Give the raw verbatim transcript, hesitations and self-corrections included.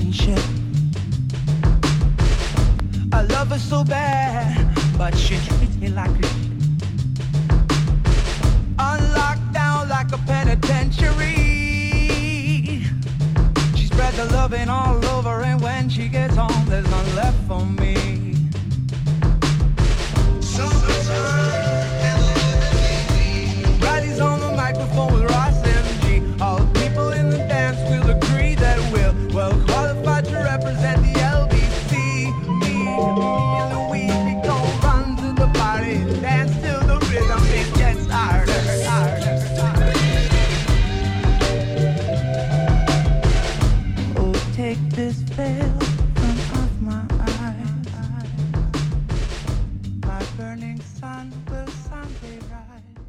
friendship. I love her so bad, but she treats me like a shit. Unlocked down like a penitentiary. She spreads the loving all over, and when she gets home, there's none left for me. Riley's on the microphone with Ross M G. All the people in the dance will agree that we're well qualified to represent the L B C. Me, me and Louise, we gon' run to the party and dance till the rhythm it gets harder, harder, harder. Oh, take this veil from off my eyes. My burning sun will someday rise.